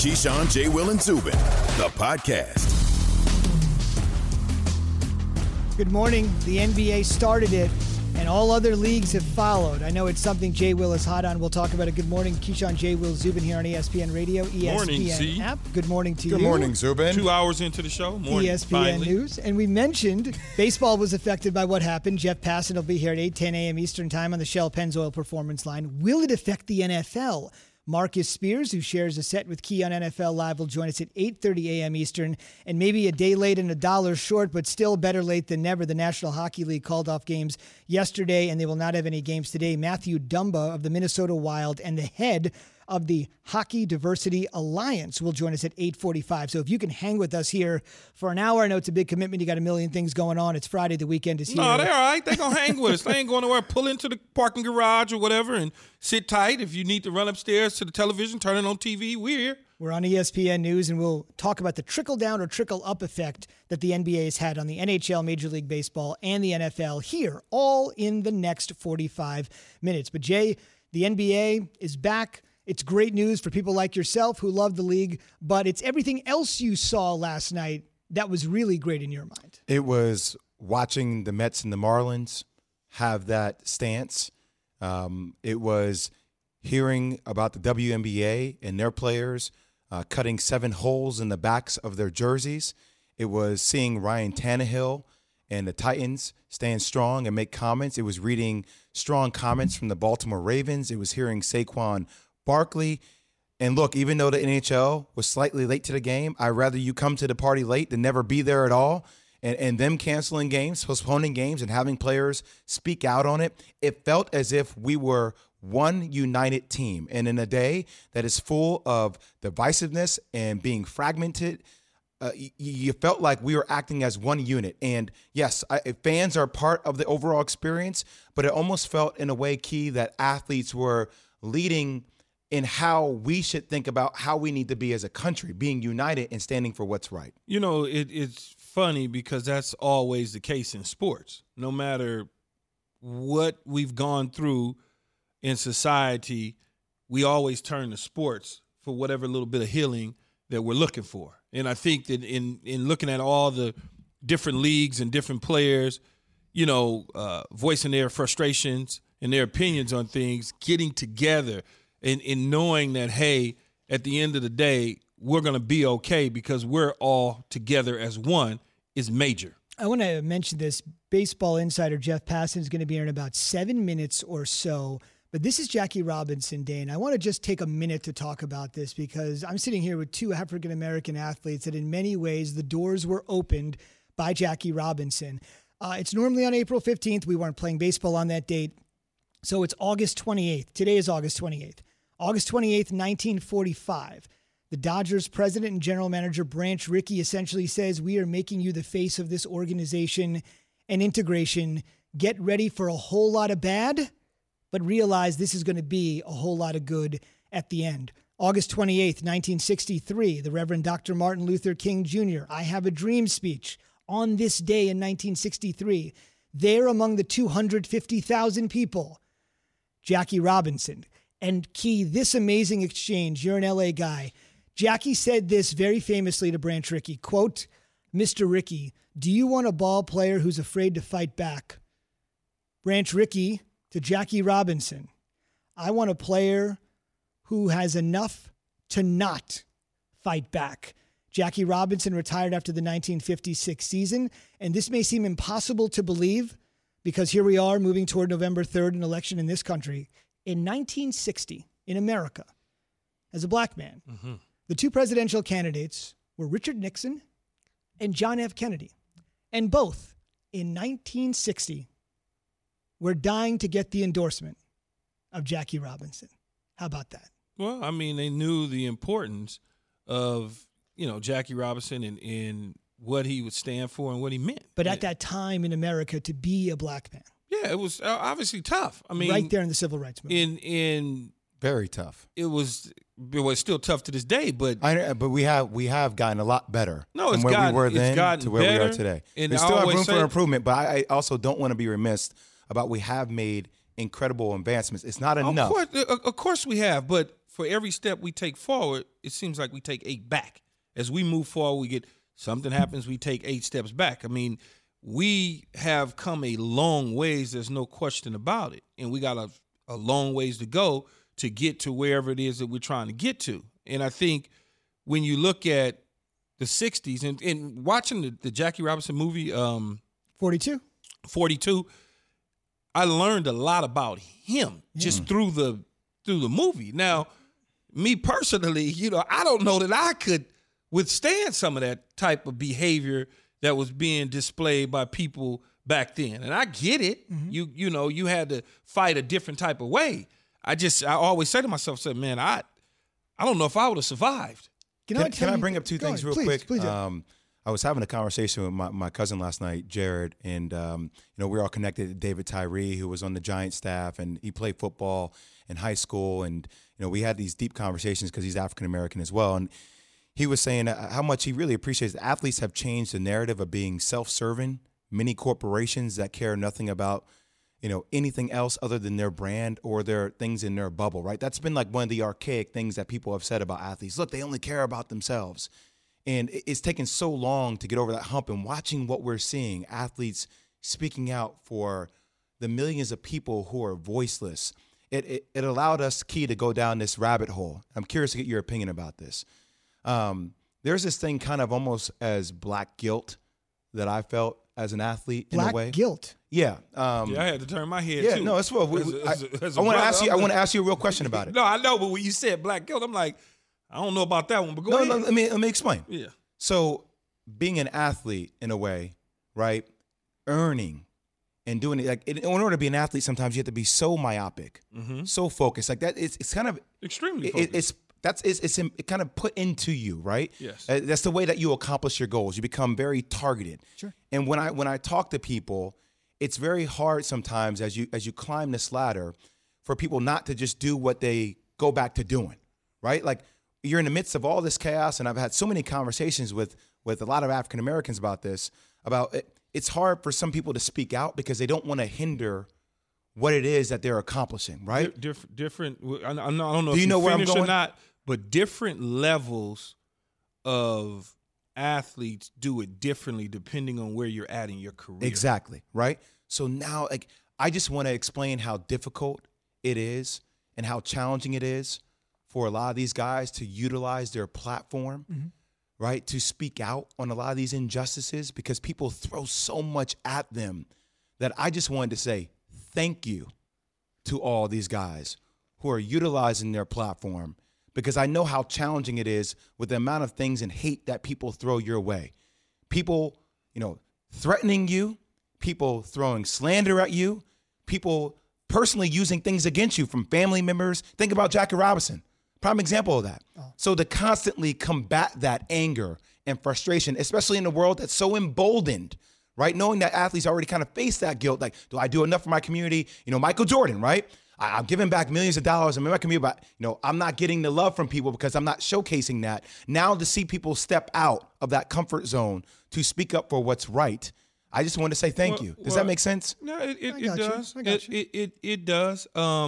Keyshawn, J. Will, and Zubin, the podcast. Good morning. The NBA started it, and all other leagues have followed. I know it's something J. Will is hot on. We'll talk about it. Good morning, Keyshawn, J. Will, Zubin here on ESPN Radio, ESPN morning, Z. app. Good morning to you. Good morning, Zubin. 2 hours into the show. Morning, ESPN finally. News. And we mentioned baseball was affected by what happened. Jeff Passan will be here at 8:10 a.m. Eastern Time on the Shell Pennzoil Performance Line. Will it affect the NFL? Marcus Spears, who shares a set with Key on NFL Live, will join us at 8:30 a.m. Eastern. And maybe a day late and $1 short, but still better late than never. The National Hockey League called off games yesterday, and they will not have any games today. Matthew Dumba of the Minnesota Wild and the head of the Hockey Diversity Alliance will join us at 8:45. So if you can hang with us here for an hour, I know it's a big commitment. You got a million things going on. It's Friday. The weekend is here. No, they're all right. They're going to hang with us. They ain't going nowhere. Pull into the parking garage or whatever and sit tight. If you need to run upstairs to the television, turn it on TV, we're here. We're on ESPN News, and we'll talk about the trickle-down or trickle-up effect that the NBA has had on the NHL, Major League Baseball, and the NFL here, all in the next 45 minutes. But, Jay, the NBA is back. It's great news for people like yourself who love the league, but it's everything else you saw last night that was really great in your mind. It was watching the Mets and the Marlins have that stance. It was hearing about the WNBA and their players cutting 7 holes in the backs of their jerseys. It was seeing Ryan Tannehill and the Titans stand strong and make comments. It was reading strong comments from the Baltimore Ravens. It was hearing Saquon Barkley. And look, even though the NHL was slightly late to the game, I'd rather you come to the party late than never be there at all. And them canceling games, postponing games, and having players speak out on it, it felt as if we were one united team. And in a day that is full of divisiveness and being fragmented, you felt like we were acting as one unit. And yes, fans are part of the overall experience, but it almost felt in a way, Key, that athletes were leading in how we should think about how we need to be as a country, being united and standing for what's right. You know, it's funny because that's always the case in sports. No matter what we've gone through in society, we always turn to sports for whatever little bit of healing that we're looking for. And I think that in looking at all the different leagues and different players, you know, voicing their frustrations and their opinions on things, getting together and knowing that, hey, at the end of the day, we're going to be okay because we're all together as one is major. I want to mention this. Baseball insider Jeff Passan is going to be here in about 7 minutes or so. But this is Jackie Robinson Day, and I want to just take a minute to talk about this because I'm sitting here with 2 African-American athletes that in many ways the doors were opened by Jackie Robinson. It's normally on April 15th. We weren't playing baseball on that date. So it's August 28th. Today is August 28th. August 28th, 1945. The Dodgers president and general manager Branch Rickey essentially says, we are making you the face of this organization and integration. Get ready for a whole lot of bad, but realize this is going to be a whole lot of good at the end. August 28th, 1963, the Reverend Dr. Martin Luther King Jr., I Have a Dream speech on this day in 1963. There among the 250,000 people, Jackie Robinson. And Key, this amazing exchange, you're an LA guy. Jackie said this very famously to Branch Rickey, quote, Mr. Rickey, do you want a ball player who's afraid to fight back? Branch Rickey to Jackie Robinson, I want a player who has enough to not fight back. Jackie Robinson retired after the 1956 season, and this may seem impossible to believe because here we are moving toward November 3rd, an election in this country. In 1960, in America, as a black man, the 2 presidential candidates were Richard Nixon and John F. Kennedy. And both, in 1960, were dying to get the endorsement of Jackie Robinson. How about that? Well, I mean, they knew the importance of, you know, Jackie Robinson and what he would stand for and what he meant. But at that time in America, to be a black man. Yeah, it was obviously tough. I mean, right there in the civil rights movement. Very tough. It was still tough to this day, but but we have gotten a lot better from where we were then to where we are today. And we still have room for improvement, but I also don't want to be remiss about we have made incredible advancements. It's not enough. Of course we have, but for every step we take forward, it seems like we take 8 back. As we move forward, something happens, we take 8 steps back. I mean, we have come a long ways. There's no question about it. And we got a long ways to go to get to wherever it is that we're trying to get to. And I think when you look at the 60s and watching the Jackie Robinson movie, 42, I learned a lot about him just through the movie. Now, me personally, I don't know that I could withstand some of that type of behavior that was being displayed by people back then. And I get it. You had to fight a different type of way. I always say to myself, man, I don't know if I would have survived. Can I bring up 2 things real quick? Please. I was having a conversation with my cousin last night, Jared, and we're all connected to David Tyree, who was on the Giants staff, and he played football in high school, and we had these deep conversations because he's African American as well, and he was saying how much he really appreciates that athletes have changed the narrative of being self-serving, many corporations that care nothing about anything else other than their brand or their things in their bubble, right? That's been like one of the archaic things that people have said about athletes. Look, they only care about themselves. And it's taken so long to get over that hump, and watching what we're seeing, athletes speaking out for the millions of people who are voiceless. It allowed us, Key, to go down this rabbit hole. I'm curious to get your opinion about this. There's this thing kind of almost as black guilt that I felt as an athlete in a way. Black guilt. Yeah. I had to turn my head, yeah, too. no, it's well. I want to ask you a real question about it. No, I know, but when you said black guilt, I'm like, I don't know about that one, but go ahead. No, let me explain. Yeah. So being an athlete in a way, right, earning and doing it, like in order to be an athlete, sometimes you have to be so myopic, so focused. Like that, it's kind of extremely focused. It's kind of put into you, right? Yes. That's the way that you accomplish your goals. You become very targeted. Sure. And when I talk to people, it's very hard sometimes as you climb this ladder for people not to just do what they go back to doing, right? Like you're in the midst of all this chaos, and I've had so many conversations with a lot of African Americans about this. About it. It's hard for some people to speak out because they don't want to hinder what it is that they're accomplishing, right? Different. I don't know. Do you know where I'm going? Or not, but different levels of athletes do it differently depending on where you're at in your career. Exactly, right? So now, like, I just want to explain how difficult it is and how challenging it is for a lot of these guys to utilize their platform, right, to speak out on a lot of these injustices because people throw so much at them that I just wanted to say thank you to all these guys who are utilizing their platform, because I know how challenging it is with the amount of things and hate that people throw your way. People, threatening you, people throwing slander at you, people personally using things against you from family members. Think about Jackie Robinson, prime example of that. So to constantly combat that anger and frustration, especially in a world that's so emboldened, right? Knowing that athletes already kind of face that guilt, like, do I do enough for my community? Michael Jordan, right? I'm giving back millions of dollars in my community, but I'm not getting the love from people because I'm not showcasing that. Now to see people step out of that comfort zone to speak up for what's right, I just want to say thank you. Does that make sense? No, it does. I got you. It does.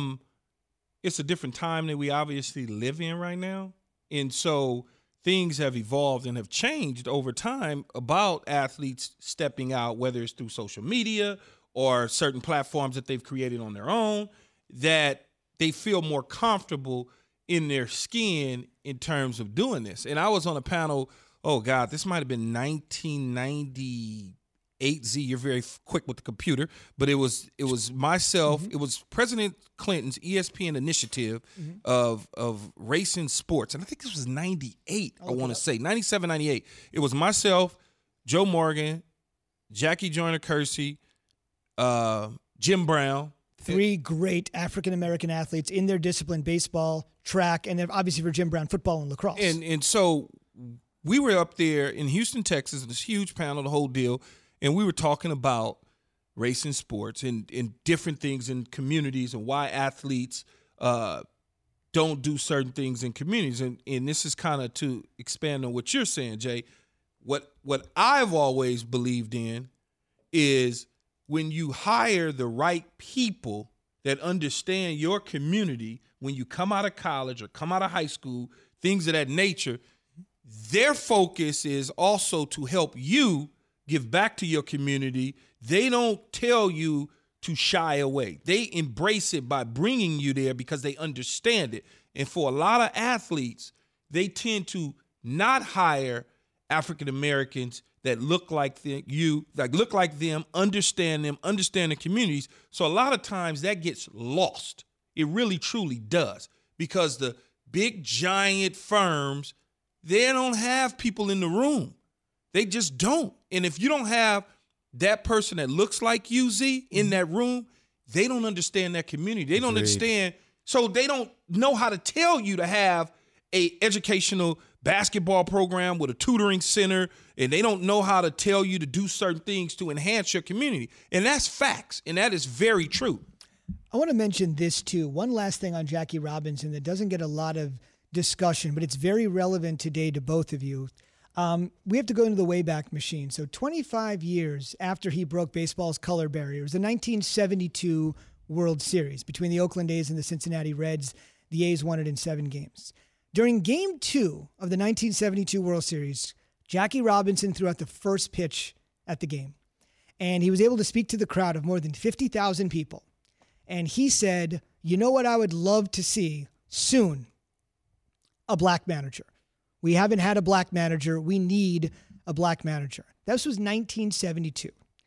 It's a different time that we obviously live in right now, and so things have evolved and have changed over time about athletes stepping out, whether it's through social media or certain platforms that they've created on their own, that they feel more comfortable in their skin in terms of doing this. And I was on a panel, this might have been 1998. Z, you're very quick with the computer, but it was myself. It was President Clinton's ESPN initiative of racing sports. And I think this was 98, I want to say, 97, 98. It was myself, Joe Morgan, Jackie Joyner-Kersee, Jim Brown. 3 great African-American athletes in their discipline, baseball, track, and then obviously for Jim Brown, football and lacrosse. And so we were up there in Houston, Texas, this huge panel, the whole deal, and we were talking about racing sports and different things in communities and why athletes don't do certain things in communities. And this is kind of to expand on what you're saying, Jay. What I've always believed in is when you hire the right people that understand your community when you come out of college or come out of high school, things of that nature. Their focus is also to help you give back to your community. They don't tell you to shy away. They embrace it by bringing you there because they understand it. And for a lot of athletes, they tend to not hire African Americans that look like them, understand the communities. So a lot of times that gets lost. It really, truly does, because the big giant firms, they don't have people in the room. They just don't. And if you don't have that person that looks like you, Z, in that room, they don't understand that community. They don't understand. So they don't know how to tell you to have a educational basketball program with a tutoring center, and they don't know how to tell you to do certain things to enhance your community. And that's facts, and that is very true. I want to mention this too. One last thing on Jackie Robinson that doesn't get a lot of discussion, but it's very relevant today to both of you. We have to go into the Wayback Machine. So 25 years after he broke baseball's color barrier, it was the 1972 World Series between the Oakland A's and the Cincinnati Reds. The A's won it in 7 games. During Game 2 of the 1972 World Series, Jackie Robinson threw out the first pitch at the game. And he was able to speak to the crowd of more than 50,000 people. And he said, you know what I would love to see soon? A black manager. We haven't had a black manager. We need a black manager. This was 1972.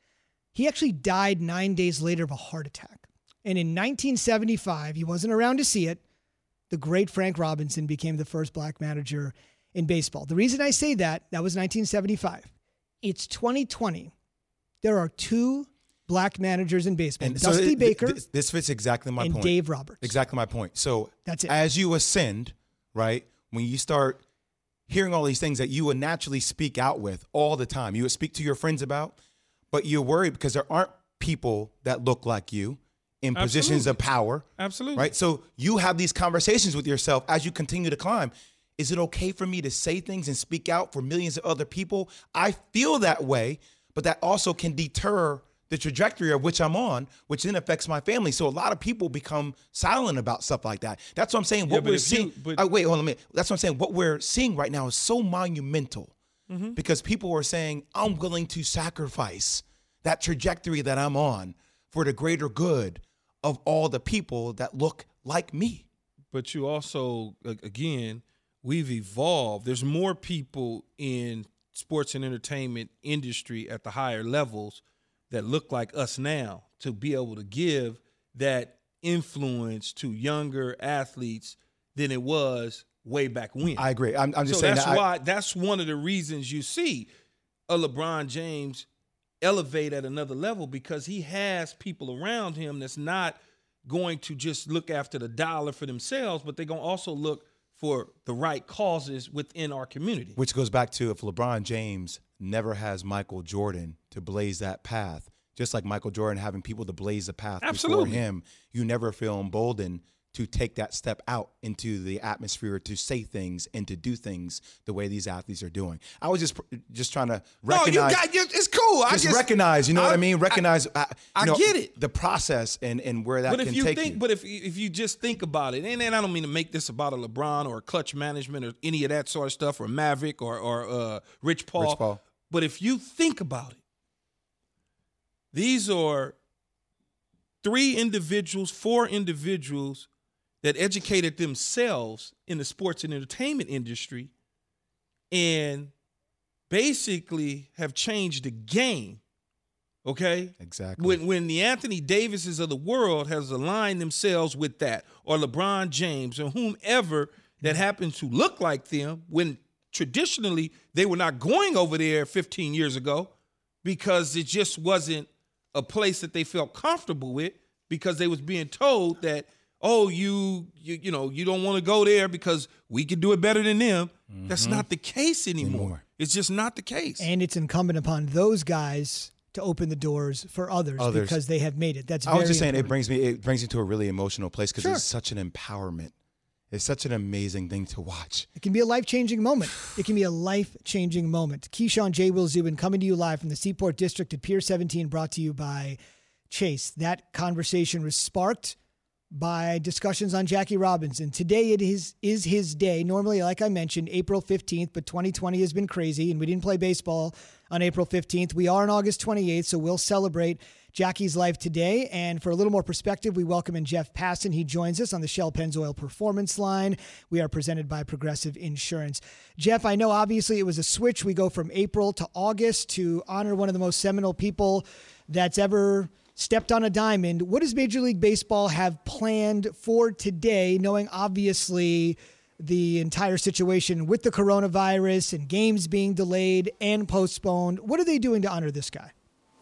He actually died 9 days later of a heart attack. And in 1975, he wasn't around to see it, the great Frank Robinson became the first black manager in baseball. The reason I say that was 1975. It's 2020. There are 2 black managers in baseball, And Dusty so Baker this fits exactly my and point. Dave Roberts. Exactly my point. So That's it. As you ascend, right, when you start hearing all these things that you would naturally speak out with all the time, you would speak to your friends about, but you're worried because there aren't people that look like you in positions of power. Absolutely. Right? So you have these conversations with yourself as you continue to climb. Is it okay for me to say things and speak out for millions of other people? I feel that way, but that also can deter the trajectory of which I'm on, which then affects my family. So a lot of people become silent about stuff like that. That's what I'm saying. What we're seeing. Wait, hold on a minute. That's what I'm saying. What we're seeing right now is so monumental because people are saying, I'm willing to sacrifice that trajectory that I'm on for the greater good of all the people that look like me. But you also, again, we've evolved. There's more people in sports and entertainment industry at the higher levels that look like us now to be able to give that influence to younger athletes than it was way back when. I agree. I'm just saying that's one of the reasons you see a LeBron James elevate at another level, because he has people around him that's not going to just look after the dollar for themselves, but they're going to also look for the right causes within our community. Which goes back to, if LeBron James never has Michael Jordan to blaze that path, just like Michael Jordan having people to blaze the path before him, you never feel emboldened to take that step out into the atmosphere to say things and to do things the way these athletes are doing. I was just trying to recognize. It's cool. Just recognize, you know what I mean? Recognize. I get it. The process and where that can take you. But if you just think about it, and I don't mean to make this about a LeBron or a Clutch Management or any of that sort of stuff, or Maverick or Rich Paul. But if you think about it, these are 4 individuals that educated themselves in the sports and entertainment industry and basically have changed the game, okay? Exactly. When the Anthony Davises of the world has aligned themselves with that, or LeBron James, or whomever that happens to look like them, when traditionally they were not going over there 15 years ago because it just wasn't a place that they felt comfortable with, because they was being told that, oh, you don't want to go there because we can do it better than them. Mm-hmm. That's not the case anymore. It's just not the case. And it's incumbent upon those guys to open the doors for others. Because they have made it. That's very important. It brings me to a really emotional place, because it's such an empowerment. It's such an amazing thing to watch. It can be a life-changing moment. It can be a life-changing moment. Keyshawn, J. Will, Zubin coming to you live from the Seaport District at Pier 17, brought to you by Chase. That conversation was sparked by discussions on Jackie Robinson. Today is his day. Normally, like I mentioned, April 15th, but 2020 has been crazy, and we didn't play baseball on April 15th. We are on August 28th, so we'll celebrate Jackie's life today. And for a little more perspective, we welcome in Jeff Passan. He joins us on the Shell Pennzoil Performance Line. We are presented by Progressive Insurance. Jeff, I know obviously it was a switch. We go from April to August to honor one of the most seminal people that's ever stepped on a diamond. What does Major League Baseball have planned for today, knowing obviously the entire situation with the coronavirus and games being delayed and postponed? What are they doing to honor this guy?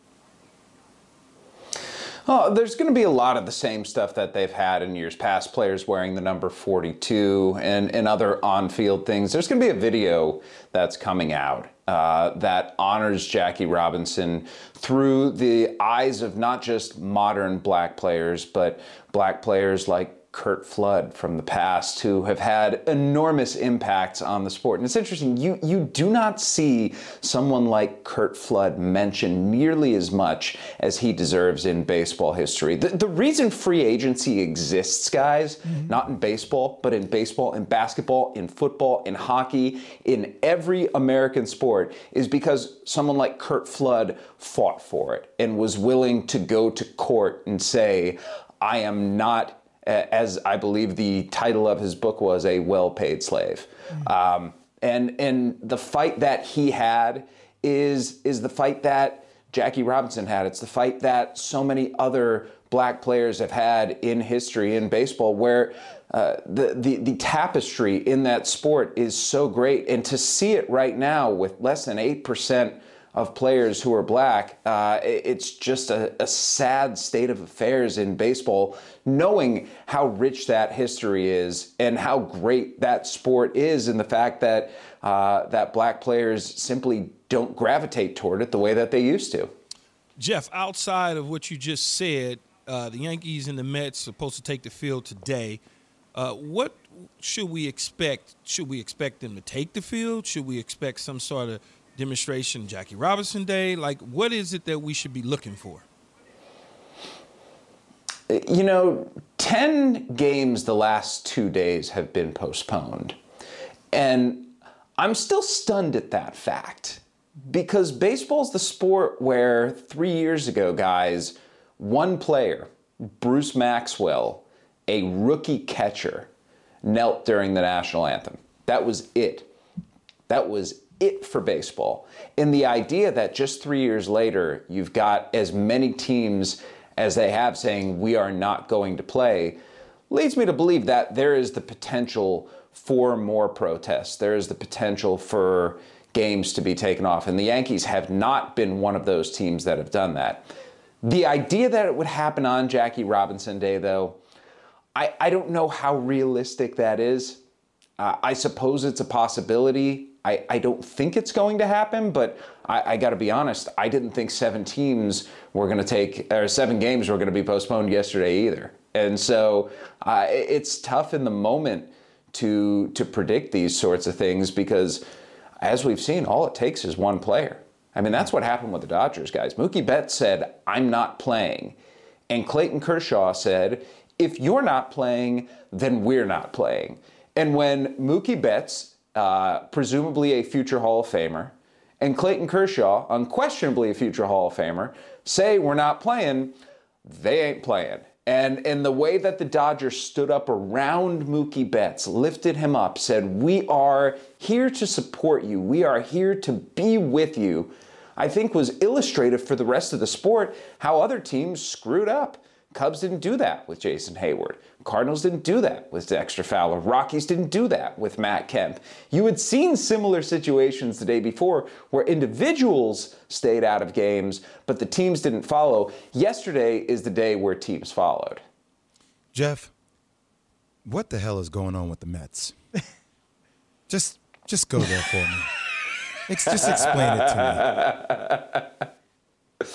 Oh, there's going to be a lot of the same stuff that they've had in years past, players wearing the number 42 and other on-field things. There's going to be a video that's coming out that honors Jackie Robinson through the eyes of not just modern black players, but black players like Curt Flood from the past who have had enormous impacts on the sport. And it's interesting, you do not see someone like Curt Flood mentioned nearly as much as he deserves in baseball history. The reason free agency exists, guys, not in baseball, but in baseball, in basketball, in football, in hockey, in every American sport, is because someone like Curt Flood fought for it and was willing to go to court and say, I am not, as I believe the title of his book was, a well-paid slave. And the fight that he had is the fight that Jackie Robinson had. It's the fight that so many other black players have had in history in baseball, where the tapestry in that sport is so great. And to see it right now with less than 8% of players who are black, it's just a sad state of affairs in baseball, knowing how rich that history is and how great that sport is, and the fact that that black players simply don't gravitate toward it the way that they used to. Jeff, outside of what you just said, the Yankees and the Mets are supposed to take the field today. What should we expect? Should we expect them to take the field? Should we expect some sort of demonstration Jackie Robinson Day? Like, what is it that we should be looking for? 10 games the last 2 days have been postponed. And I'm still stunned at that fact, because baseball's the sport where 3 years ago, guys, one player, Bruce Maxwell, a rookie catcher, knelt during the national anthem. That was it. That was it for baseball. And the idea that just 3 years later, you've got as many teams as they have saying we are not going to play, leads me to believe that there is the potential for more protests. There is the potential for games to be taken off. And the Yankees have not been one of those teams that have done that. The idea that it would happen on Jackie Robinson Day, though, I don't know how realistic that is. I suppose it's a possibility. I don't think it's going to happen, but I got to be honest, I didn't think 7 games were going to be postponed yesterday either. And so it's tough in the moment to predict these sorts of things, because as we've seen, all it takes is one player. I mean, that's what happened with the Dodgers, guys. Mookie Betts said, I'm not playing. And Clayton Kershaw said, if you're not playing, then we're not playing. And when Mookie Betts, presumably a future Hall of Famer, and Clayton Kershaw, unquestionably a future Hall of Famer, say we're not playing, they ain't playing. And the way that the Dodgers stood up around Mookie Betts, lifted him up, said, we are here to support you. We are here to be with you, I think was illustrative for the rest of the sport how other teams screwed up. Cubs didn't do that with Jason Hayward. Cardinals didn't do that with Dexter Fowler. Rockies didn't do that with Matt Kemp. You had seen similar situations the day before where individuals stayed out of games, but the teams didn't follow. Yesterday is the day where teams followed. Jeff, what the hell is going on with the Mets? Just go there for me. Just explain it to me.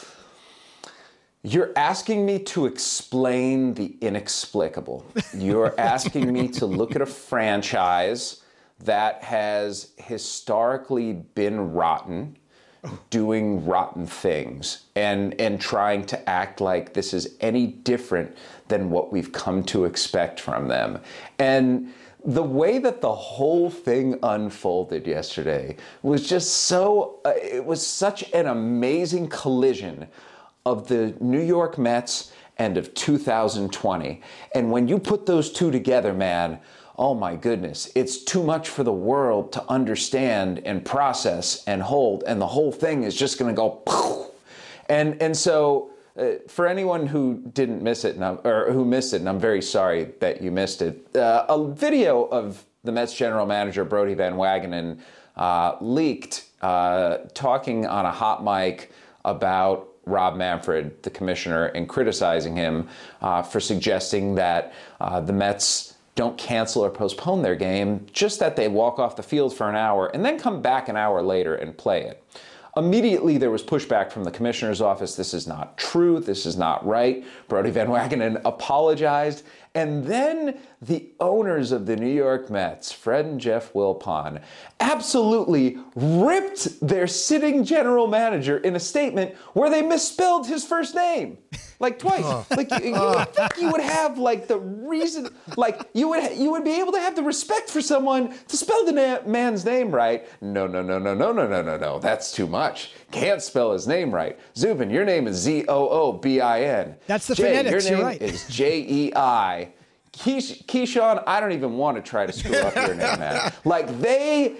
You're asking me to explain the inexplicable. You're asking me to look at a franchise that has historically been rotten, doing rotten things and trying to act like this is any different than what we've come to expect from them. And the way that the whole thing unfolded yesterday was just it was such an amazing collision of the New York Mets and of 2020. And when you put those two together, man, oh my goodness, it's too much for the world to understand and process and hold. And the whole thing is just going to go poof. And so for anyone who didn't miss it, or who missed it, and I'm very sorry that you missed it, a video of the Mets general manager, Brodie Van Wagenen, leaked talking on a hot mic about Rob Manfred, the commissioner, and criticizing him for suggesting that the Mets don't cancel or postpone their game, just that they walk off the field for an hour and then come back an hour later and play it. Immediately, there was pushback from the commissioner's office. This is not true. This is not right. Brodie Van Wagenen apologized. And then the owners of the New York Mets, Fred and Jeff Wilpon, absolutely ripped their sitting general manager in a statement where they misspelled his first name. Like twice. Like you would have like the reason, like you would be able to have the respect for someone to spell the man's name right. No. That's too much. Can't spell his name right. Zubin, your name is Zoobin. That's the phonetics. Your name You're right. is Jei. Keyshawn, I don't even want to try to screw up your name, man. Like they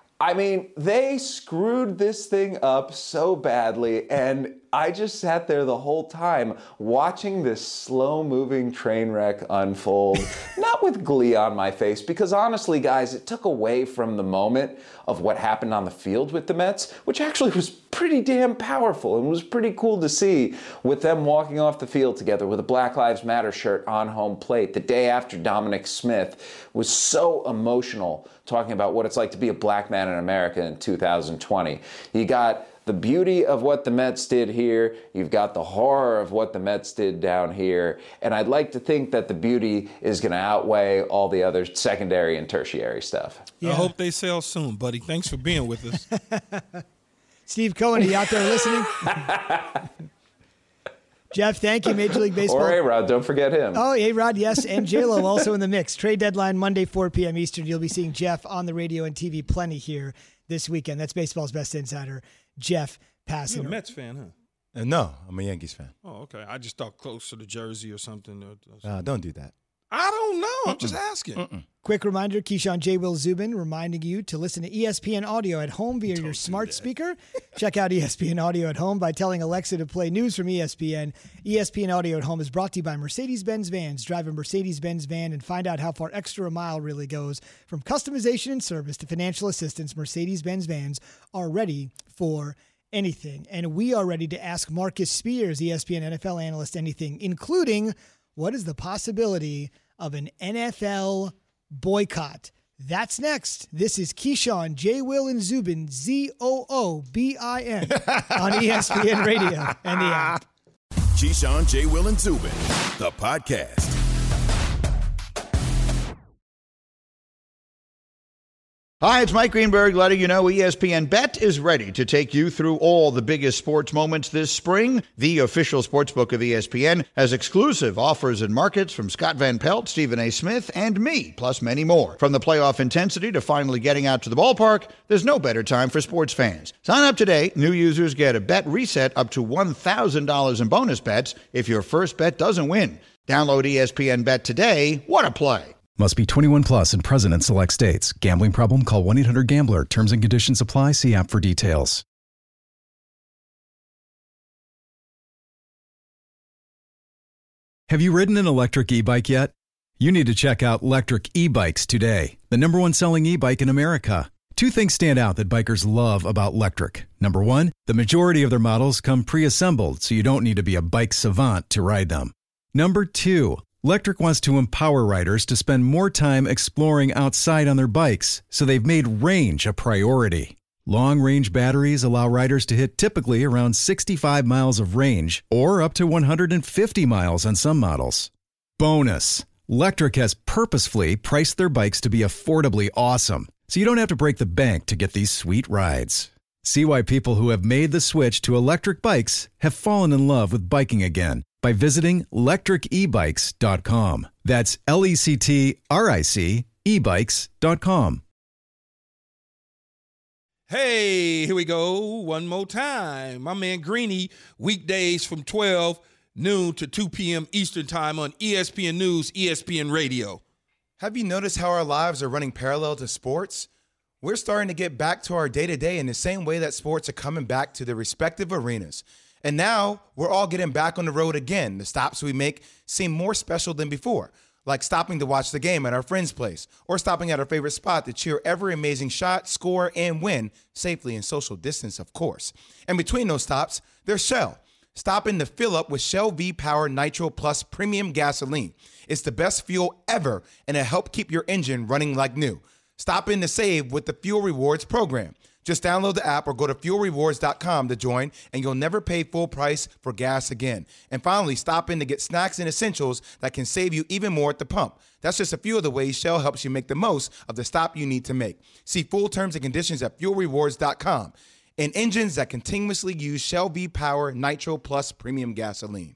screwed this thing up so badly, and I just sat there the whole time watching this slow-moving train wreck unfold, not with glee on my face, because honestly, guys, it took away from the moment of what happened on the field with the Mets, which actually was pretty damn powerful and was pretty cool to see, with them walking off the field together with a Black Lives Matter shirt on home plate the day after Dominic Smith was so emotional talking about what it's like to be a black man in America in 2020. You got the beauty of what the Mets did here, you've got the horror of what the Mets did down here, and I'd like to think that the beauty is going to outweigh all the other secondary and tertiary stuff. Yeah. I hope they sell soon, buddy. Thanks for being with us. Steve Cohen, are you out there listening? Jeff, thank you. Major League Baseball. Or A-Rod, don't forget him. Oh, A-Rod, yes, and J-Lo also in the mix. Trade deadline Monday, 4 p.m. Eastern. You'll be seeing Jeff on the radio and TV plenty here this weekend. That's baseball's best insider, Jeff Passan. You're a Mets fan, huh? No, I'm a Yankees fan. Oh, okay. I just thought close to the jersey or something. Don't do that. I don't know. I'm just asking. Quick reminder, Keyshawn J. Will Zubin reminding you to listen to ESPN Audio at home via your smart speaker. Check out ESPN Audio at home by telling Alexa to play news from ESPN. ESPN Audio at home is brought to you by Mercedes-Benz Vans. Drive a Mercedes-Benz van and find out how far extra a mile really goes. From customization and service to financial assistance, Mercedes-Benz Vans are ready for anything. And we are ready to ask Marcus Spears, ESPN NFL analyst, anything, including what is the possibility of an NFL boycott? That's next. This is Keyshawn, J. Will, and Zubin, Zoobin, on ESPN Radio and the app. Keyshawn, J. Will, and Zubin, the podcast. Hi, it's Mike Greenberg letting you know ESPN Bet is ready to take you through all the biggest sports moments this spring. The official sportsbook of ESPN has exclusive offers and markets from Scott Van Pelt, Stephen A. Smith, and me, plus many more. From the playoff intensity to finally getting out to the ballpark, there's no better time for sports fans. Sign up today. New users get a bet reset up to $1,000 in bonus bets if your first bet doesn't win. Download ESPN Bet today. What a play. Must be 21 plus and present in select states. Gambling problem? Call 1-800-GAMBLER. Terms and conditions apply. See app for details. Have you ridden an electric e-bike yet? You need to check out Lectric E-Bikes today, the #1 selling e-bike in America. Two things stand out that bikers love about Lectric. Number one, the majority of their models come pre-assembled, so you don't need to be a bike savant to ride them. Number two, Lectric wants to empower riders to spend more time exploring outside on their bikes, so they've made range a priority. Long-range batteries allow riders to hit typically around 65 miles of range, or up to 150 miles on some models. Bonus, Lectric has purposefully priced their bikes to be affordably awesome, so you don't have to break the bank to get these sweet rides. See why people who have made the switch to electric bikes have fallen in love with biking again by visiting lectricebikes.com. That's LECTRIC ebikes.com. Hey, here we go. One more time. My man Greeny, weekdays from 12 noon to 2 p.m. Eastern time on ESPN News, ESPN Radio. Have you noticed how our lives are running parallel to sports? We're starting to get back to our day-to-day in the same way that sports are coming back to their respective arenas. And now we're all getting back on the road again. The stops we make seem more special than before, like stopping to watch the game at our friend's place or stopping at our favorite spot to cheer every amazing shot, score, and win, safely and social distance, of course. And between those stops, there's Shell. Stop in to fill up with Shell V-Power Nitro Plus Premium Gasoline. It's the best fuel ever, and it'll help keep your engine running like new. Stop in to save with the Fuel Rewards program. Just download the app or go to fuelrewards.com to join, and you'll never pay full price for gas again. And finally, stop in to get snacks and essentials that can save you even more at the pump. That's just a few of the ways Shell helps you make the most of the stop you need to make. See full terms and conditions at fuelrewards.com. And engines that continuously use Shell V-Power Nitro Plus Premium Gasoline.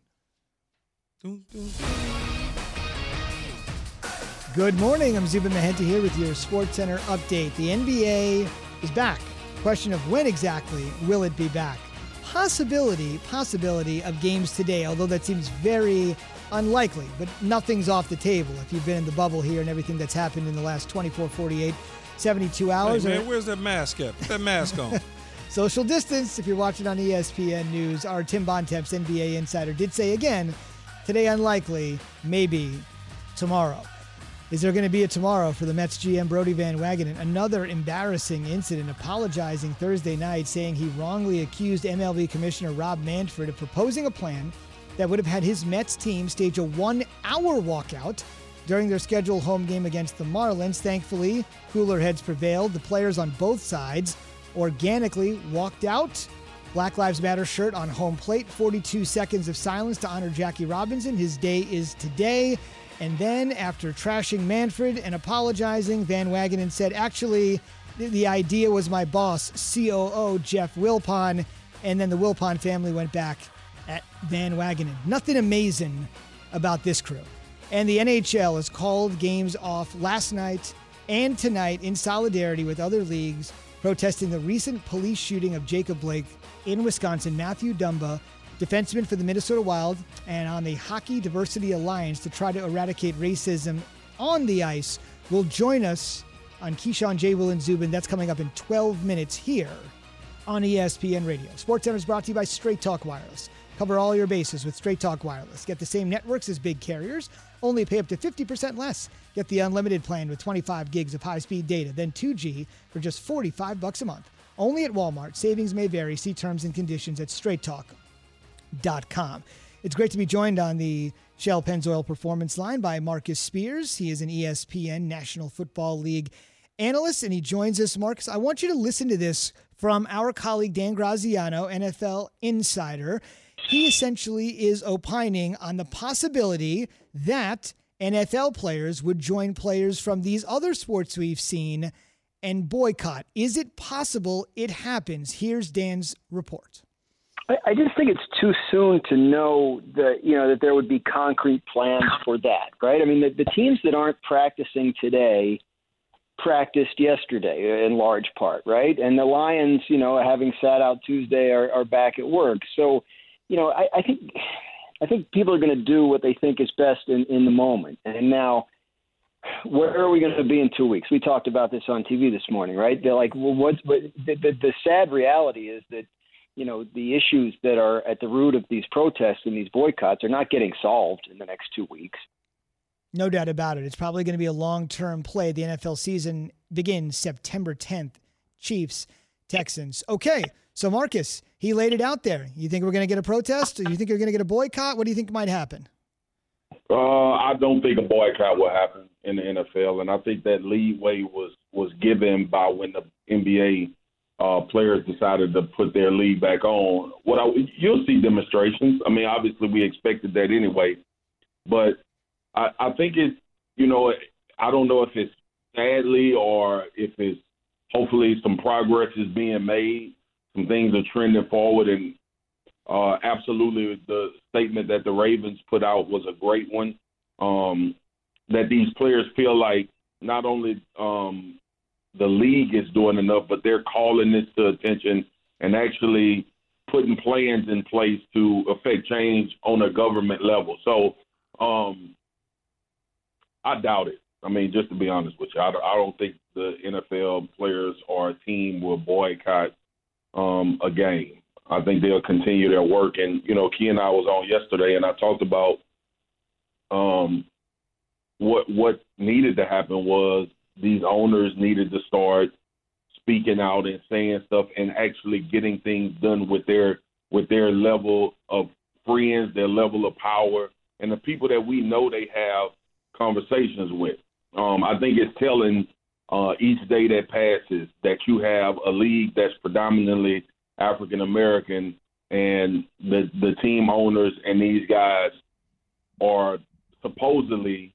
Good morning. I'm Zubin Mehenti here with your SportsCenter update. The NBA is back. Question of when exactly will it be back? Possibility of games today, although that seems very unlikely, but nothing's off the table if you've been in the bubble here and everything that's happened in the last 24, 48, 72 hours. Hey man, where's that mask at? Put that mask on. Social distance, if you're watching on ESPN News. Our Tim Bontemps, NBA insider, did say again, today unlikely, maybe tomorrow. Is there going to be a tomorrow for the Mets GM Brodie Van Wagenen? Another embarrassing incident, apologizing Thursday night, saying he wrongly accused MLB Commissioner Rob Manfred of proposing a plan that would have had his Mets team stage a 1-hour walkout during their scheduled home game against the Marlins. Thankfully, cooler heads prevailed. The players on both sides organically walked out. Black Lives Matter shirt on home plate. 42 seconds of silence to honor Jackie Robinson. His day is today. And then, after trashing Manfred and apologizing, Van Wagenen said, actually, the idea was my boss, COO Jeff Wilpon. And then the Wilpon family went back at Van Wagenen. Nothing amazing about this crew. And the NHL has called games off last night and tonight in solidarity with other leagues protesting the recent police shooting of Jacob Blake in Wisconsin. Matthew Dumba, defenseman for the Minnesota Wild, and on the Hockey Diversity Alliance to try to eradicate racism on the ice, will join us on Keyshawn, J. Will, and Zubin. That's coming up in 12 minutes here on ESPN Radio. SportsCenter is brought to you by Straight Talk Wireless. Cover all your bases with Straight Talk Wireless. Get the same networks as big carriers, only pay up to 50% less. Get the unlimited plan with 25 gigs of high-speed data, then 2G for just $45 a month. Only at Walmart. Savings may vary. See terms and conditions at straighttalk.com. It's great to be joined on the Shell Pennzoil Performance Line by Marcus Spears. He is an ESPN National Football League analyst, and he joins us. Marcus, I want you to listen to this from our colleague Dan Graziano, NFL insider. He essentially is opining on the possibility that NFL players would join players from these other sports we've seen and boycott. Is it possible it happens? Here's Dan's report. I just think it's too soon to know that there would be concrete plans for that, right? I mean, the teams that aren't practicing today practiced yesterday in large part, right? And the Lions, having sat out Tuesday, are back at work. So, I think people are going to do what they think is best in the moment. And now, where are we going to be in 2 weeks? We talked about this on TV this morning, right? They're like, well, the sad reality is that, the issues that are at the root of these protests and these boycotts are not getting solved in the next 2 weeks. No doubt about it. It's probably going to be a long-term play. The NFL season begins September 10th. Chiefs, Texans. Okay, so Marcus, he laid it out there. You think we're going to get a protest? Or you think you're going to get a boycott? What do you think might happen? I don't think a boycott will happen in the NFL, and I think that leeway was given by when the NBA players decided to put their league back on. You'll see demonstrations. I mean, obviously we expected that anyway, but I think it's, I don't know if it's sadly or if it's hopefully some progress is being made some things are trending forward, and absolutely the statement that the Ravens put out was a great one, that these players feel like not only the league is doing enough, but they're calling this to attention and actually putting plans in place to affect change on a government level. So I doubt it. I mean, just to be honest with you, I don't think the NFL players or a team will boycott a game. I think they'll continue their work. And, you know, Key and I was on yesterday, and I talked about what needed to happen was these owners needed to start speaking out and saying stuff and actually getting things done with their level of friends, their level of power, and the people that we know they have conversations with. I think it's telling each day that passes that you have a league that's predominantly African American, and the team owners and these guys are supposedly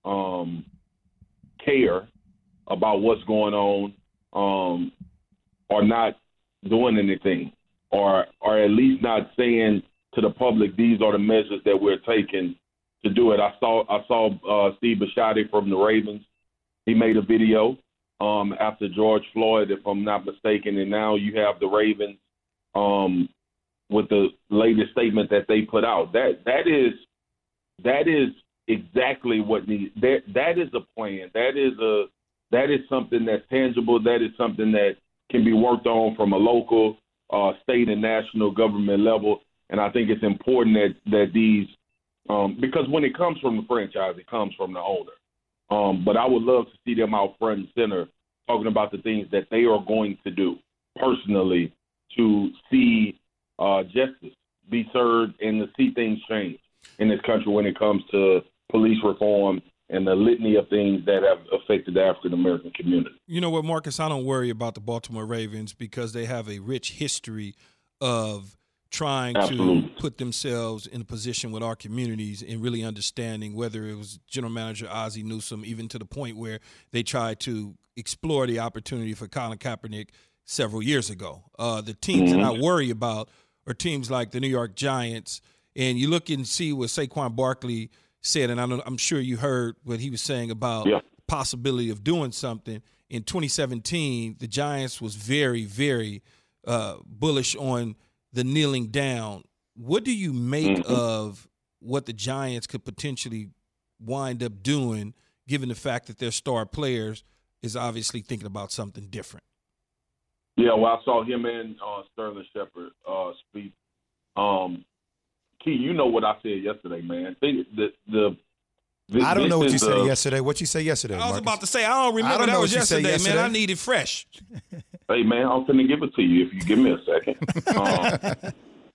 care about what's going on, are not doing anything, or at least not saying to the public these are the measures that we're taking to do it. I saw Steve Bisciotti from the Ravens. He made a video after George Floyd, if I'm not mistaken, and now you have the Ravens with the latest statement that they put out. That is exactly what needs. That is a plan. That is something that's tangible. That is something that can be worked on from a local, state, and national government level. And I think it's important that these, because when it comes from the franchise, it comes from the owner. But I would love to see them out front and center talking about the things that they are going to do personally to see justice be served and to see things change in this country when it comes to police reform and the litany of things that have affected the African-American community. You know what, Marcus? I don't worry about the Baltimore Ravens because they have a rich history of trying to put themselves in a position with our communities and really understanding, whether it was General Manager Ozzie Newsome, even to the point where they tried to explore the opportunity for Colin Kaepernick several years ago. The teams that I worry about are teams like the New York Giants, and you look and see what Saquon Barkley said, and I'm sure you heard what he was saying about possibility of doing something. In 2017, the Giants was very, very bullish on the kneeling down. What do you make of what the Giants could potentially wind up doing, given the fact that their star players is obviously thinking about something different? Yeah, well, I saw him and Sterling Shepard speak. Key, you know what I said yesterday, man. I don't know what you said yesterday. What you say yesterday, Marcus? I was about to say, I don't remember. That was yesterday, man. I need it fresh. Hey, man, I'm finna give it to you if you give me a second.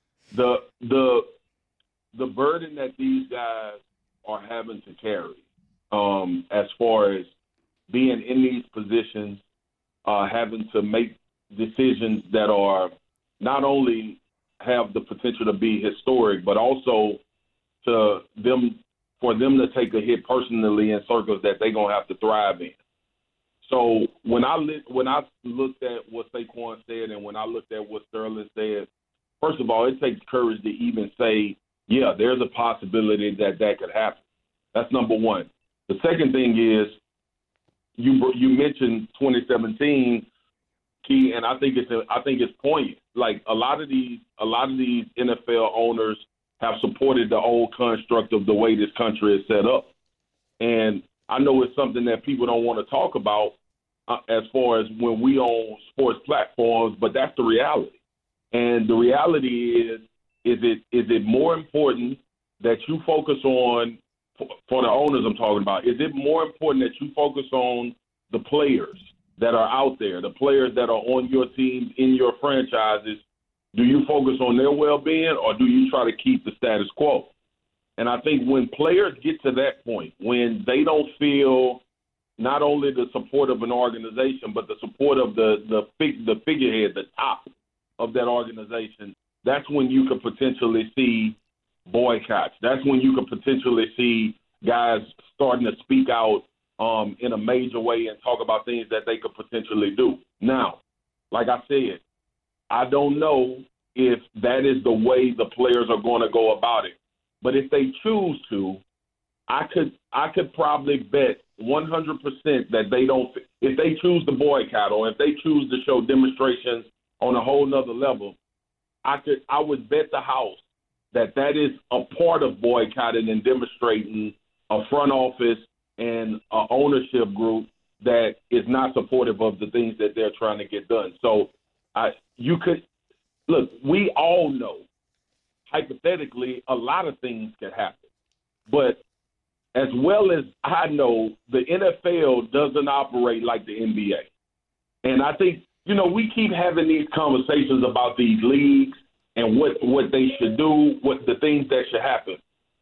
The burden that these guys are having to carry, as far as being in these positions, having to make decisions that are not only have the potential to be historic, but also for them to take a hit personally in circles that they're gonna have to thrive in. So when I looked at what Saquon said and when I looked at what Sterling said, first of all, it takes courage to even say, yeah, there's a possibility that could happen. That's number one. The second thing is you mentioned 2017, Key, and I think it's poignant. Like a lot of these NFL owners have supported the old construct of the way this country is set up, and I know it's something that people don't want to talk about as far as when we own sports platforms, but that's the reality. And the reality is it more important that you focus on, for the owners I'm talking about, is it more important that you focus on the players that are out there, the players that are on your teams, in your franchises? Do you focus on their well-being, or do you try to keep the status quo? And I think when players get to that point, when they don't feel not only the support of an organization, but the support of the figurehead, the top of that organization, that's when you could potentially see boycotts. That's when you could potentially see guys starting to speak out in a major way and talk about things that they could potentially do. Now, like I said, I don't know if that is the way the players are going to go about it. But if they choose to, I could probably bet 100% that they don't. If they choose to boycott or if they choose to show demonstrations on a whole nother level, I would bet the house that is a part of boycotting and demonstrating a front office and an ownership group that is not supportive of the things that they're trying to get done. So you could look. We all know, hypothetically, a lot of things could happen, but as well as I know, the NFL doesn't operate like the NBA. And I think, we keep having these conversations about these leagues and what they should do, what the things that should happen.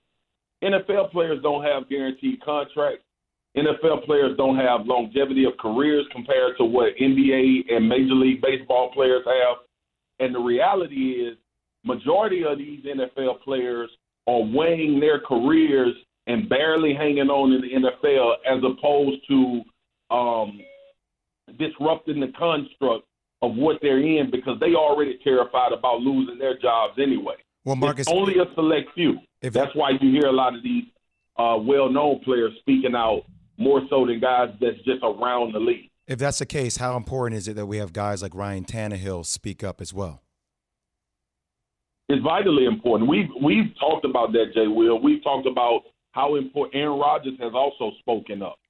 NFL players don't have guaranteed contracts. NFL players don't have longevity of careers compared to what NBA and Major League Baseball players have. And the reality is, majority of these NFL players are weighing their careers and barely hanging on in the NFL as opposed to disrupting the construct of what they're in because they already terrified about losing their jobs anyway. Well, Marcus, it's only a select few. That's why you hear a lot of these well-known players speaking out more so than guys that's just around the league. If that's the case, how important is it that we have guys like Ryan Tannehill speak up as well? It's vitally important. We've talked about that, Jay Will. We've talked about how important Aaron Rodgers has also spoken up.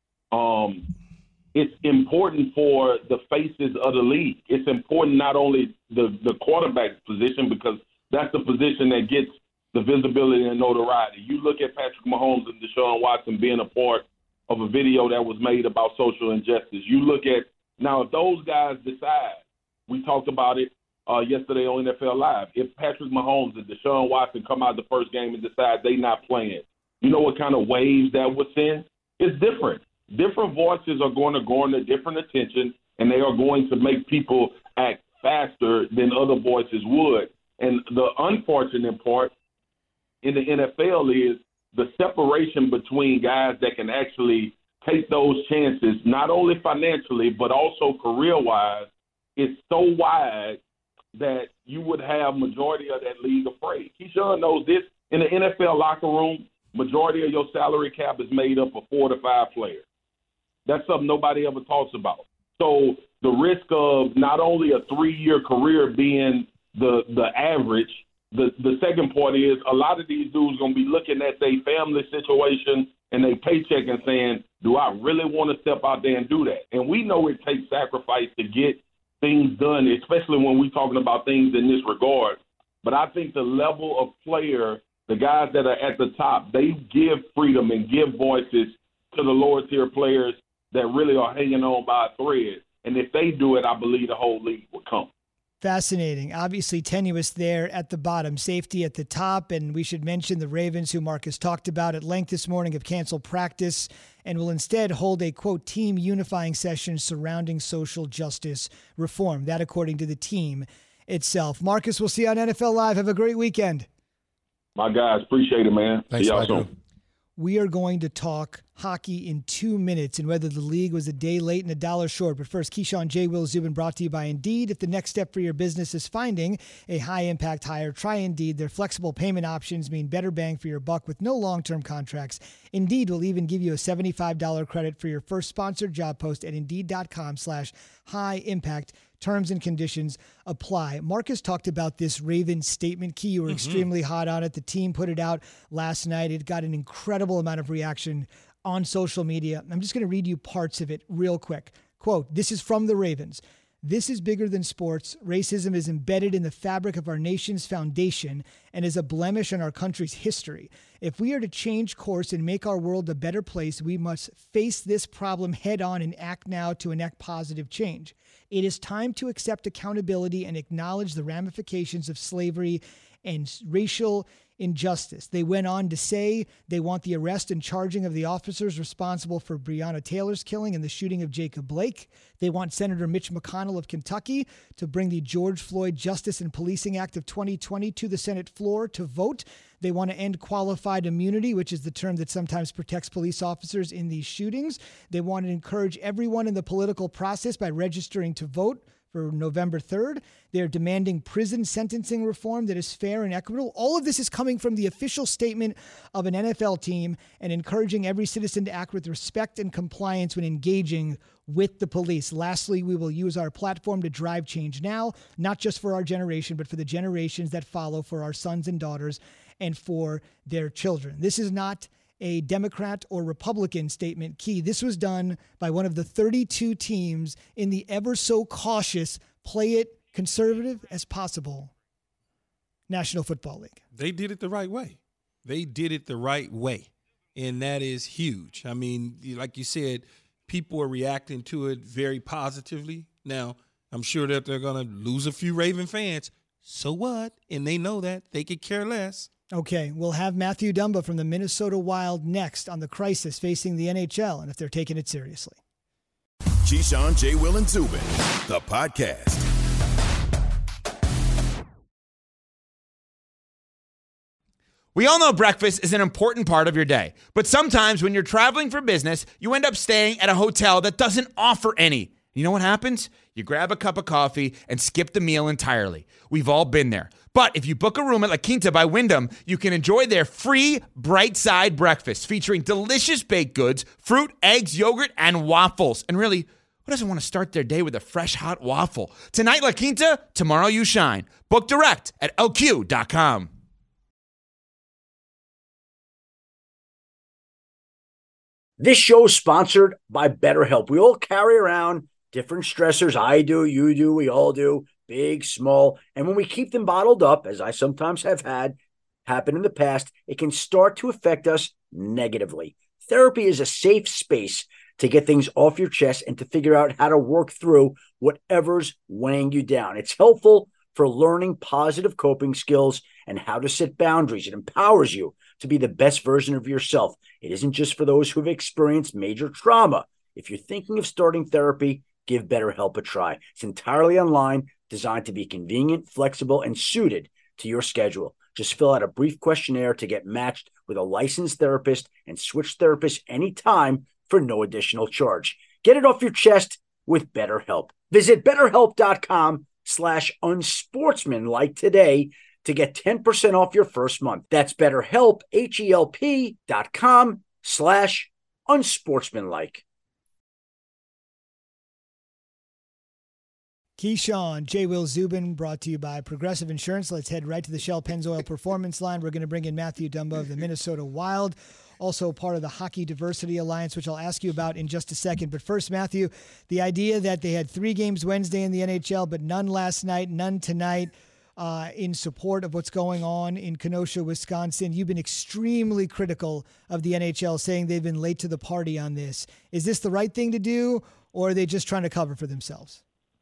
It's important for the faces of the league. It's important not only the quarterback position because that's the position that gets the visibility and notoriety. You look at Patrick Mahomes and Deshaun Watson being a part of a video that was made about social injustice. You look at now if those guys decide, we talked about it yesterday on NFL Live, if Patrick Mahomes and Deshaun Watson come out the first game and decide they not playing, you know what kind of waves that would send? It's different. Different voices are going to garner different attention, and they are going to make people act faster than other voices would. And the unfortunate part in the NFL is the separation between guys that can actually take those chances, not only financially, but also career-wise, is so wide that you would have majority of that league afraid. Keyshawn knows this. In the NFL locker room, majority of your salary cap is made up of 4 to 5 players. That's something nobody ever talks about. So the risk of not only a 3-year career being the average, the second part is a lot of these dudes going to be looking at their family situation and their paycheck and saying, do I really want to step out there and do that? And we know it takes sacrifice to get things done, especially when we're talking about things in this regard. But I think the level of player, the guys that are at the top, they give freedom and give voices to the lower tier players that really are hanging on by a thread. And if they do it, I believe the whole league will come. Fascinating. Obviously tenuous there at the bottom, safety at the top. And we should mention the Ravens, who Marcus talked about at length this morning, have canceled practice and will instead hold a, quote, team unifying session surrounding social justice reform. That according to the team itself. Marcus, we'll see you on NFL Live. Have a great weekend. My guys, appreciate it, man. Thanks, see y'all Michael. soon. We are going to talk hockey in 2 minutes and whether the league was a day late and $1 short. But first, Keyshawn, J. Will, Zubin, brought to you by Indeed. If the next step for your business is finding a high-impact hire, try Indeed. Their flexible payment options mean better bang for your buck with no long-term contracts. Indeed will even give you a $75 credit for your first sponsored job post at Indeed.com/high-impact. Terms and conditions apply. Marcus talked about this Ravens statement. Key, you were extremely hot on it. The team put it out last night. It got an incredible amount of reaction on social media. I'm just going to read you parts of it real quick. Quote, this is from the Ravens. This is bigger than sports. Racism is embedded in the fabric of our nation's foundation and is a blemish in our country's history. If we are to change course and make our world a better place, we must face this problem head on and act now to enact positive change. It is time to accept accountability and acknowledge the ramifications of slavery and racial injustice. They went on to say they want the arrest and charging of the officers responsible for Breonna Taylor's killing and the shooting of Jacob Blake. They want Senator Mitch McConnell of Kentucky to bring the George Floyd Justice and Policing Act of 2020 to the Senate floor to vote. They want to end qualified immunity, which is the term that sometimes protects police officers in these shootings. They want to encourage everyone in the political process by registering to vote for November 3rd. They're demanding prison sentencing reform that is fair and equitable. All of this is coming from the official statement of an NFL team and encouraging every citizen to act with respect and compliance when engaging with the police. Lastly, we will use our platform to drive change now, not just for our generation, but for the generations that follow, for our sons and daughters, and for their children. This is not a Democrat or Republican statement, Key. This was done by one of the 32 teams in the ever so cautious, play it conservative as possible National Football League. They did it the right way. They did it the right way. And that is huge. I mean, like you said, people are reacting to it very positively. Now, I'm sure that they're going to lose a few Raven fans. So what? And they know that. They could care less. Okay, we'll have Matthew Dumba from the Minnesota Wild next on the crisis facing the NHL and if they're taking it seriously. Keyshawn, J. Will, and Zubin, the podcast. We all know breakfast is an important part of your day, but sometimes when you're traveling for business, you end up staying at a hotel that doesn't offer any. You know what happens? You grab a cup of coffee and skip the meal entirely. We've all been there. But if you book a room at La Quinta by Wyndham, you can enjoy their free Bright Side breakfast featuring delicious baked goods, fruit, eggs, yogurt, and waffles. And really, who doesn't want to start their day with a fresh hot waffle? Tonight, La Quinta, tomorrow you shine. Book direct at lq.com. This show is sponsored by BetterHelp. We all carry around different stressors. I do, you do, we all do, big, small. And when we keep them bottled up, as I sometimes have had happen in the past, it can start to affect us negatively. Therapy is a safe space to get things off your chest and to figure out how to work through whatever's weighing you down. It's helpful for learning positive coping skills and how to set boundaries. It empowers you to be the best version of yourself. It isn't just for those who have experienced major trauma. If you're thinking of starting therapy, give BetterHelp a try. It's entirely online, designed to be convenient, flexible, and suited to your schedule. Just fill out a brief questionnaire to get matched with a licensed therapist and switch therapists anytime for no additional charge. Get it off your chest with BetterHelp. Visit BetterHelp.com/unsportsmanlike today to get 10% off your first month. That's BetterHelp, HELP.com/unsportsmanlike. Keyshawn, J. Will, Zubin, brought to you by Progressive Insurance. Let's head right to the Shell Pennzoil Performance Line. We're going to bring in Matthew Dumba of the Minnesota Wild, also part of the Hockey Diversity Alliance, which I'll ask you about in just a second. But first, Matthew, the idea that they had 3 games Wednesday in the NHL, but none last night, none tonight, in support of what's going on in Kenosha, Wisconsin. You've been extremely critical of the NHL, saying they've been late to the party on this. Is this the right thing to do, or are they just trying to cover for themselves?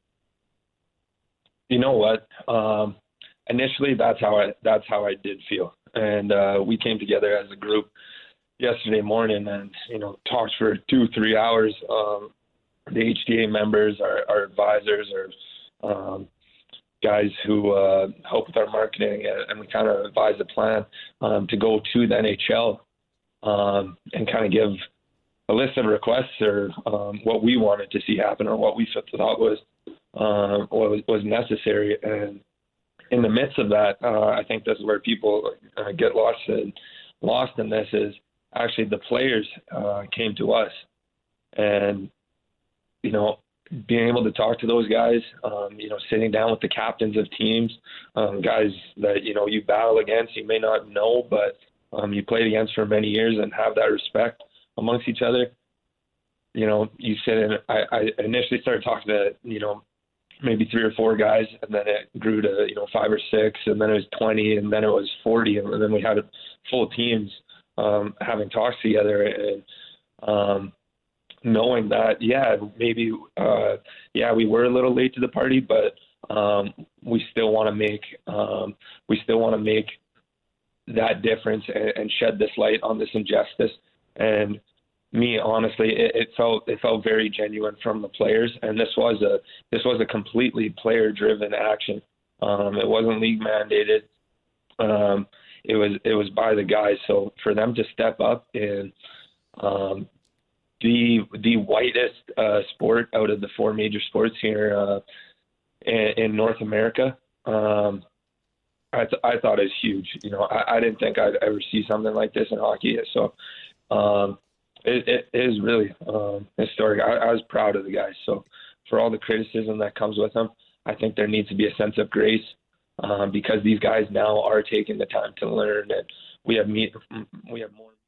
You know what? Initially, that's how I did feel, and we came together as a group yesterday morning, and talked for 2-3 hours. The HDA members, our advisors, our guys who help with our marketing, and we kind of advised a plan to go to the NHL and kind of give a list of requests or what we wanted to see happen or what we thought was necessary. And in the midst of that, I think this is where people get lost in this is actually the players came to us, and being able to talk to those guys, sitting down with the captains of teams, guys that you battle against, you may not know, but you played against for many years and have that respect amongst each other. You sit in. I initially started talking to maybe 3 or 4 guys, and then it grew to 5 or 6, and then it was 20, and then it was 40, and then we had full teams having talks together, and knowing that maybe we were a little late to the party, but we still want to make that difference and shed this light on this injustice. And me, honestly, it felt very genuine from the players, and this was a completely player-driven action. It wasn't league mandated. It was by the guys. So for them to step up and the whitest sport out of the 4 major sports here, in North America, I thought it was huge. You know, I didn't think I'd ever see something like this in hockey. So it is really historic. I was proud of the guys. So for all the criticism that comes with them, I think there needs to be a sense of grace because these guys now are taking the time to learn, and we have more.